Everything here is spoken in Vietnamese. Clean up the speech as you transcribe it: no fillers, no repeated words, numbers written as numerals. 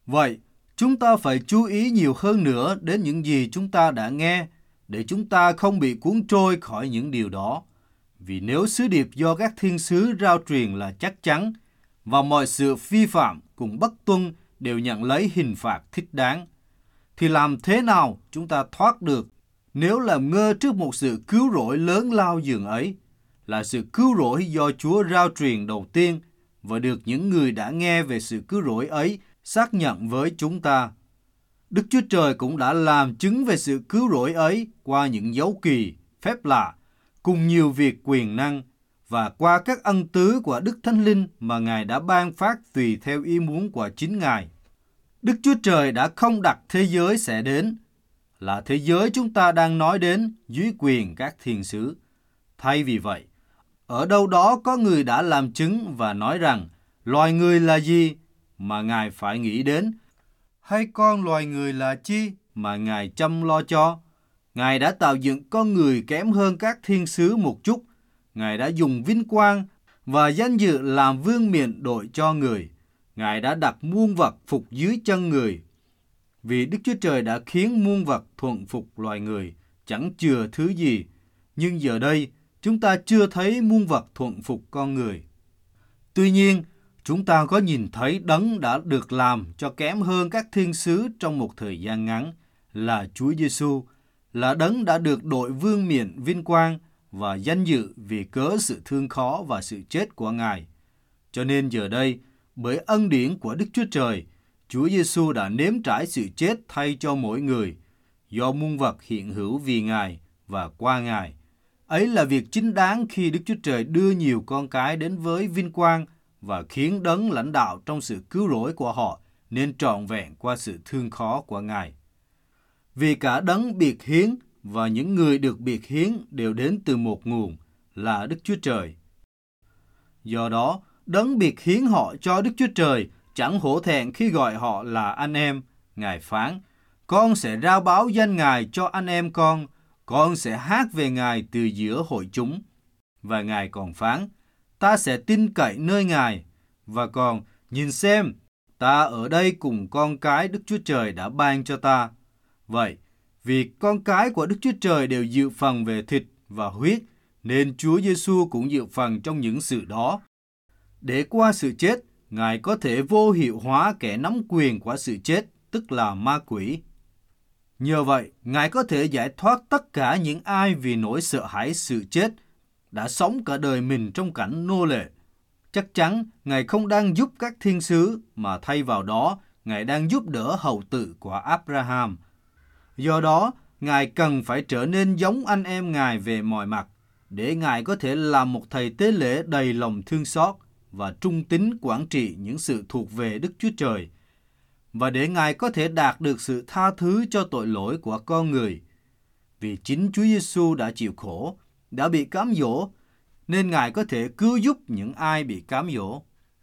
Vậy, chúng ta phải chú ý nhiều hơn nữa đến những gì chúng ta đã nghe, để chúng ta không bị cuốn trôi khỏi những điều đó. Vì nếu sứ điệp do các thiên sứ rao truyền là chắc chắn, và mọi sự vi phạm cùng bất tuân đều nhận lấy hình phạt thích đáng, thì làm thế nào chúng ta thoát được nếu làm ngơ trước một sự cứu rỗi lớn lao dường ấy, là sự cứu rỗi do Chúa rao truyền đầu tiên và được những người đã nghe về sự cứu rỗi ấy xác nhận với chúng ta. Đức Chúa Trời cũng đã làm chứng về sự cứu rỗi ấy qua những dấu kỳ, phép lạ, cùng nhiều việc quyền năng, và qua các ân tứ của Đức Thánh Linh mà Ngài đã ban phát tùy theo ý muốn của chính Ngài. Đức Chúa Trời đã không đặt thế giới sẽ đến, là thế giới chúng ta đang nói đến, dưới quyền các thiên sứ. Thay vì vậy, ở đâu đó có người đã làm chứng và nói rằng loài người là gì mà Ngài phải nghĩ đến, hay con loài người là chi mà Ngài chăm lo cho. Ngài đã tạo dựng con người kém hơn các thiên sứ một chút. Ngài đã dùng vinh quang và danh dự làm vương miện đội cho người. Ngài đã đặt muôn vật phục dưới chân người. Vì Đức Chúa Trời đã khiến muôn vật thuận phục loài người, chẳng chừa thứ gì. Nhưng giờ đây, chúng ta chưa thấy muôn vật thuận phục con người. Tuy nhiên, chúng ta có nhìn thấy Đấng đã được làm cho kém hơn các thiên sứ trong một thời gian ngắn, là Chúa Giêsu, là Đấng đã được đội vương miện vinh quang và danh dự vì cớ sự thương khó và sự chết của Ngài. Cho nên giờ đây, bởi ân điển của Đức Chúa Trời, Chúa Giêsu đã nếm trải sự chết thay cho mỗi người, do muôn vật hiện hữu vì Ngài và qua Ngài. Ấy là việc chính đáng khi Đức Chúa Trời đưa nhiều con cái đến với vinh quang và khiến Đấng lãnh đạo trong sự cứu rỗi của họ nên trọn vẹn qua sự thương khó của Ngài. Vì cả Đấng biệt hiến và những người được biệt hiến đều đến từ một nguồn, là Đức Chúa Trời. Do đó, Đấng biệt hiến họ cho Đức Chúa Trời chẳng hổ thẹn khi gọi họ là anh em. Ngài phán, con sẽ rao báo danh Ngài cho anh em con sẽ hát về Ngài từ giữa hội chúng. Và Ngài còn phán, ta sẽ tin cậy nơi Ngài, và còn, nhìn xem, ta ở đây cùng con cái Đức Chúa Trời đã ban cho ta. Vậy, vì con cái của Đức Chúa Trời đều dự phần về thịt và huyết, nên Chúa Giêsu cũng dự phần trong những sự đó. Để qua sự chết, Ngài có thể vô hiệu hóa kẻ nắm quyền của sự chết, tức là ma quỷ. Nhờ vậy, Ngài có thể giải thoát tất cả những ai vì nỗi sợ hãi sự chết, đã sống cả đời mình trong cảnh nô lệ. Chắc chắn, Ngài không đang giúp các thiên sứ, mà thay vào đó, Ngài đang giúp đỡ hậu tự của Abraham. Do đó, Ngài cần phải trở nên giống anh em Ngài về mọi mặt, để Ngài có thể làm một thầy tế lễ đầy lòng thương xót và trung tín quản trị những sự thuộc về Đức Chúa Trời, và để Ngài có thể đạt được sự tha thứ cho tội lỗi của con người. Vì chính Chúa Giêsu đã chịu khổ, đã bị cám dỗ, nên Ngài có thể cứu giúp những ai bị cám dỗ.